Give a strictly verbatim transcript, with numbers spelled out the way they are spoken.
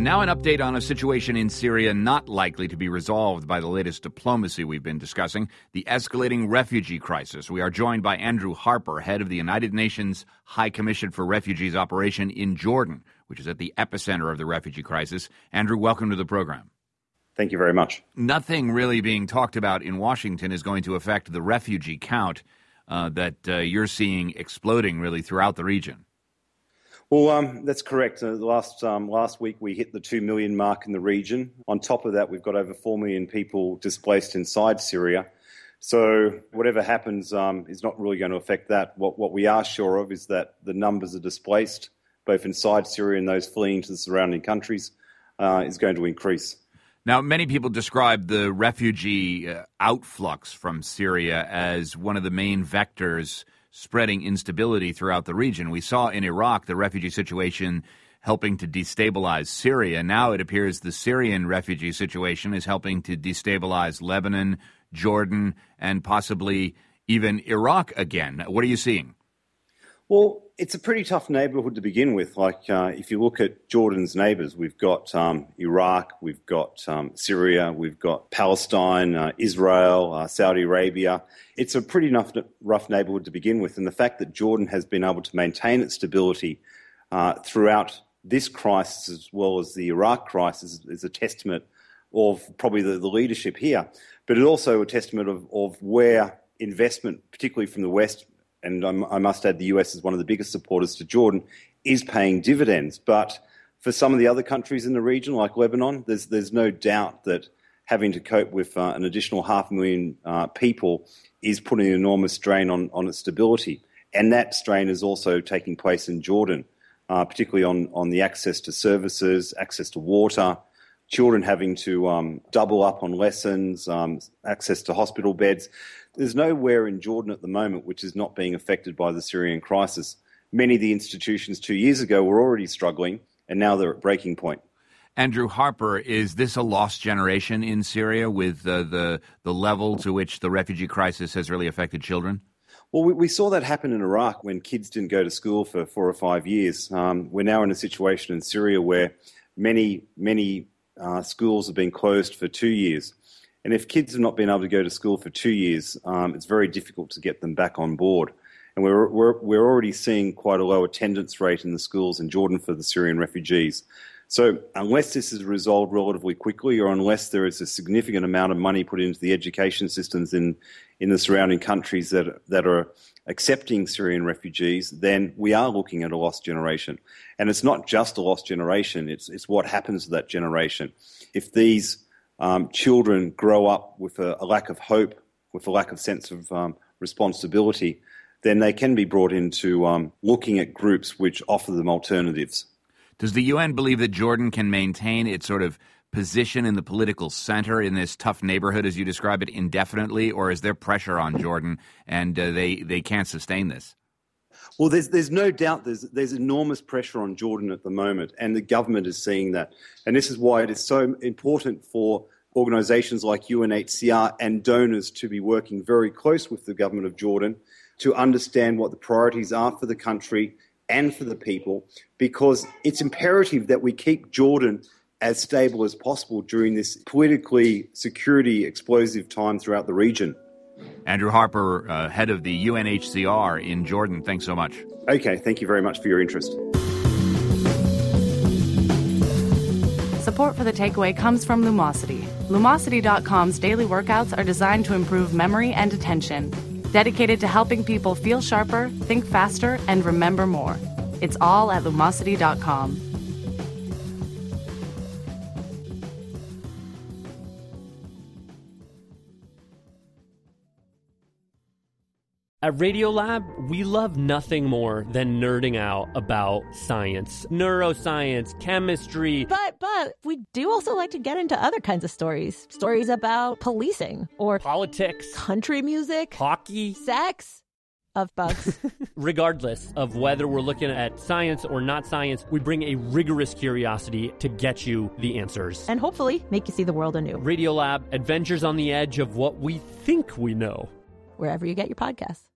now an update on a situation in Syria not likely to be resolved by the latest diplomacy we've been discussing, the escalating refugee crisis. We are joined by Andrew Harper, head of the United Nations High Commission for Refugees operation in Jordan, which is at the epicenter of the refugee crisis. Andrew, welcome to the program. Thank you very much. Nothing really being talked about in Washington is going to affect the refugee count uh, that uh, you're seeing exploding really throughout the region. Well, um, that's correct. Uh, last um, last week we hit the two million mark in the region. On top of that, we've got over four million people displaced inside Syria. So whatever happens um, is not really going to affect that. What, what we are sure of is that the numbers of displaced, both inside Syria and those fleeing to the surrounding countries, uh, is going to increase. Now, many people describe the refugee uh, outflux from Syria as one of the main vectors spreading instability throughout the region. We saw in Iraq the refugee situation helping to destabilize Syria. Now it appears the Syrian refugee situation is helping to destabilize Lebanon, Jordan, and possibly even Iraq again. What are you seeing? Well, it's a pretty tough neighbourhood to begin with. Like, uh, if you look at Jordan's neighbours, we've got um, Iraq, we've got um, Syria, we've got Palestine, uh, Israel, uh, Saudi Arabia. It's a pretty rough, rough neighbourhood to begin with. And the fact that Jordan has been able to maintain its stability uh, throughout this crisis as well as the Iraq crisis is a testament of probably the, the leadership here. But it's also a testament of, of where investment, particularly from the West, and I must add the U S is one of the biggest supporters to Jordan, is paying dividends. But for some of the other countries in the region, like Lebanon, there's there's no doubt that having to cope with uh, an additional half a million uh, people is putting an enormous strain on, on its stability. And that strain is also taking place in Jordan, uh, particularly on, on the access to services, access to water, children having to um, double up on lessons, um, access to hospital beds. There's nowhere in Jordan at the moment which is not being affected by the Syrian crisis. Many of the institutions two years ago were already struggling, and now they're at breaking point. Andrew Harper, is this a lost generation in Syria with uh, the the level to which the refugee crisis has really affected children? Well, we, we saw that happen in Iraq when kids didn't go to school for four or five years. Um, we're now in a situation in Syria where many, many uh, schools have been closed for two years. And if kids have not been able to go to school for two years, um, it's very difficult to get them back on board. And we're, we're, we're already seeing quite a low attendance rate in the schools in Jordan for the Syrian refugees. So unless this is resolved relatively quickly, or unless there is a significant amount of money put into the education systems in, in the surrounding countries that, that are accepting Syrian refugees, then we are looking at a lost generation. And it's not just a lost generation, it's, it's what happens to that generation. If these Um, children grow up with a, a lack of hope, with a lack of sense of um, responsibility, then they can be brought into um, looking at groups which offer them alternatives. Does the U N believe that Jordan can maintain its sort of position in the political center in this tough neighborhood, as you describe it, indefinitely, or is there pressure on Jordan and uh, they, they can't sustain this? Well, there's there's no doubt there's there's enormous pressure on Jordan at the moment, and the government is seeing that. And this is why it is so important for organisations like U N H C R and donors to be working very close with the government of Jordan to understand what the priorities are for the country and for the people, because it's imperative that we keep Jordan as stable as possible during this politically security explosive time throughout the region. Andrew Harper, uh, head of the U N H C R in Jordan, thanks so much. Okay, thank you very much for your interest. Support for The Takeaway comes from Lumosity. Lumosity dot com's daily workouts are designed to improve memory and attention. Dedicated to helping people feel sharper, think faster, and remember more. It's all at Lumosity dot com. At Radiolab, we love nothing more than nerding out about science, neuroscience, chemistry. But, but, we do also like to get into other kinds of stories. Stories about policing or politics, country music, hockey, sex, of bugs. Regardless of whether we're looking at science or not science, we bring a rigorous curiosity to get you the answers. And hopefully make you see the world anew. Radiolab, adventures on the edge of what we think we know. Wherever you get your podcasts.